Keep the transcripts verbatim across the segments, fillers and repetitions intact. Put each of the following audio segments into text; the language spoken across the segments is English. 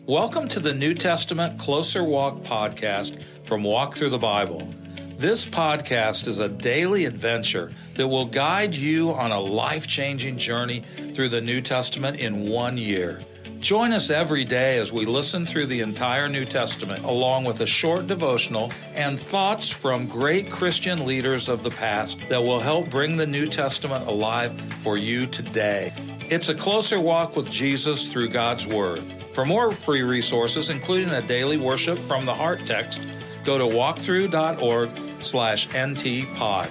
Welcome to the New Testament Closer Walk podcast from Walk Through the Bible. This podcast is a daily adventure that will guide you on a life-changing journey through the New Testament in one year. Join us every day as we listen through the entire New Testament, along with a short devotional and thoughts from great Christian leaders of the past that will help bring the New Testament alive for you today. It's a closer walk with Jesus through God's Word. For more free resources, including a daily worship from the Heart text, go to walkthrough.org slash ntpod.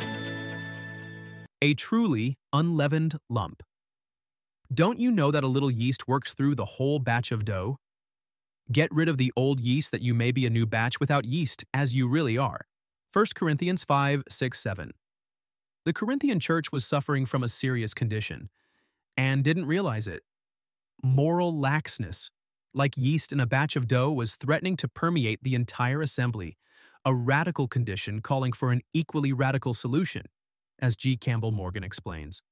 A truly unleavened lump. Don't you know that a little yeast works through the whole batch of dough? Get rid of the old yeast that you may be a new batch without yeast, as you really are. First Corinthians five, six, seven. The Corinthian church was suffering from a serious condition and didn't realize it. Moral laxness, like yeast in a batch of dough, was threatening to permeate the entire assembly, a radical condition calling for an equally radical solution, as G. Campbell Morgan explains.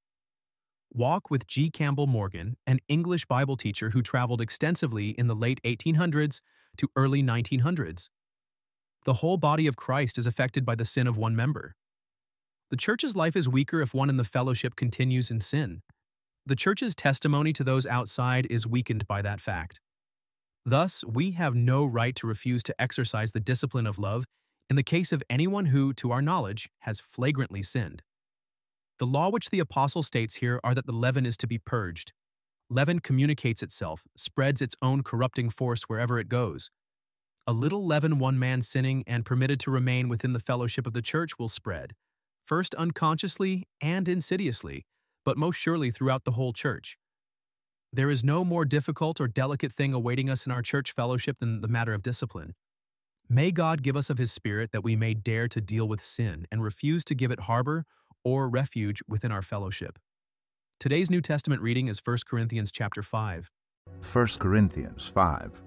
Walk with G. Campbell Morgan, an English Bible teacher who traveled extensively in the late eighteen hundreds to early nineteen hundreds. The whole body of Christ is affected by the sin of one member. The church's life is weaker if one in the fellowship continues in sin. The church's testimony to those outside is weakened by that fact. Thus, we have no right to refuse to exercise the discipline of love in the case of anyone who, to our knowledge, has flagrantly sinned. The law which the apostle states here are that the leaven is to be purged. Leaven communicates itself, spreads its own corrupting force wherever it goes. A little leaven one man sinning and permitted to remain within the fellowship of the church will spread, first unconsciously and insidiously, but most surely throughout the whole church. There is no more difficult or delicate thing awaiting us in our church fellowship than the matter of discipline. May God give us of His Spirit that we may dare to deal with sin and refuse to give it harbor or refuge within our fellowship. Today's New Testament reading is First Corinthians chapter five. First Corinthians five.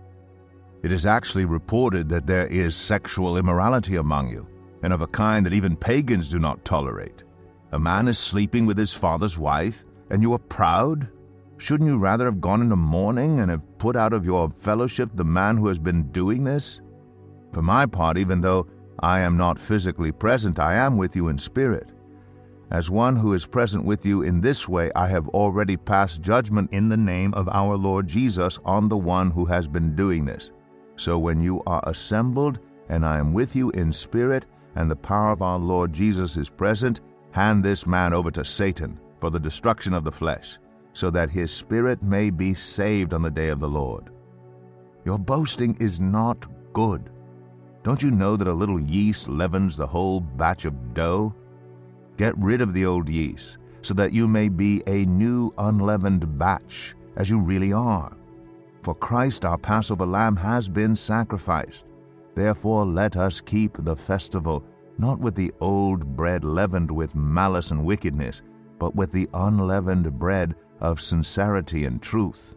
It is actually reported that there is sexual immorality among you, and of a kind that even pagans do not tolerate. A man is sleeping with his father's wife, and you are proud? Shouldn't you rather have gone into mourning and have put out of your fellowship the man who has been doing this? For my part, even though I am not physically present, I am with you in spirit. As one who is present with you in this way, I have already passed judgment in the name of our Lord Jesus on the one who has been doing this. So when you are assembled, and I am with you in spirit, and the power of our Lord Jesus is present, hand this man over to Satan for the destruction of the flesh, so that his spirit may be saved on the day of the Lord. Your boasting is not good. Don't you know that a little yeast leavens the whole batch of dough? Get rid of the old yeast, so that you may be a new unleavened batch, as you really are. For Christ our Passover lamb has been sacrificed. Therefore let us keep the festival, not with the old bread leavened with malice and wickedness, but with the unleavened bread of sincerity and truth.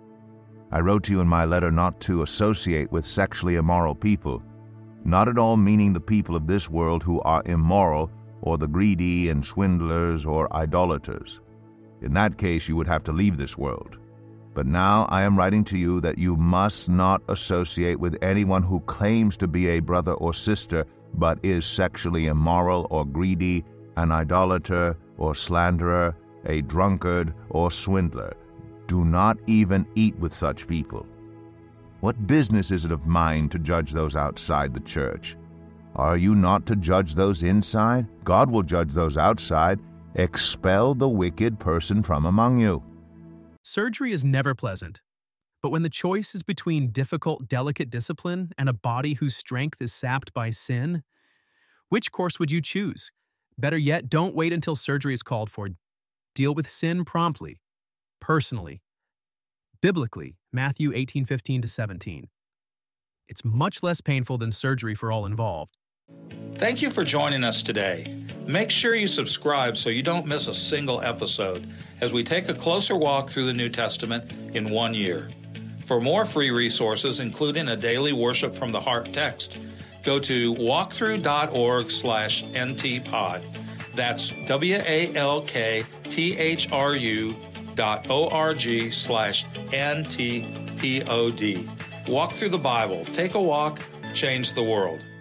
I wrote to you in my letter not to associate with sexually immoral people, not at all meaning the people of this world who are immoral, or the greedy and swindlers or idolaters. In that case, you would have to leave this world. But now I am writing to you that you must not associate with anyone who claims to be a brother or sister, but is sexually immoral or greedy, an idolater or slanderer, a drunkard or swindler. Do not even eat with such people. What business is it of mine to judge those outside the church? Are you not to judge those inside? God will judge those outside. Expel the wicked person from among you. Surgery is never pleasant, but when the choice is between difficult, delicate discipline and a body whose strength is sapped by sin, which course would you choose? Better yet, don't wait until surgery is called for. Deal with sin promptly, personally, biblically, Matthew eighteen fifteen to seventeen. It's much less painful than surgery for all involved. Thank you for joining us today. Make sure you subscribe so you don't miss a single episode as we take a closer walk through the New Testament in one year. For more free resources, including a daily worship from the Heart text, go to walkthrough.org slash ntpod. That's W-A-L-K-T-H-R-U dot O-R-G slash N-T P O D. Walk through the Bible. Take a walk. Change the world.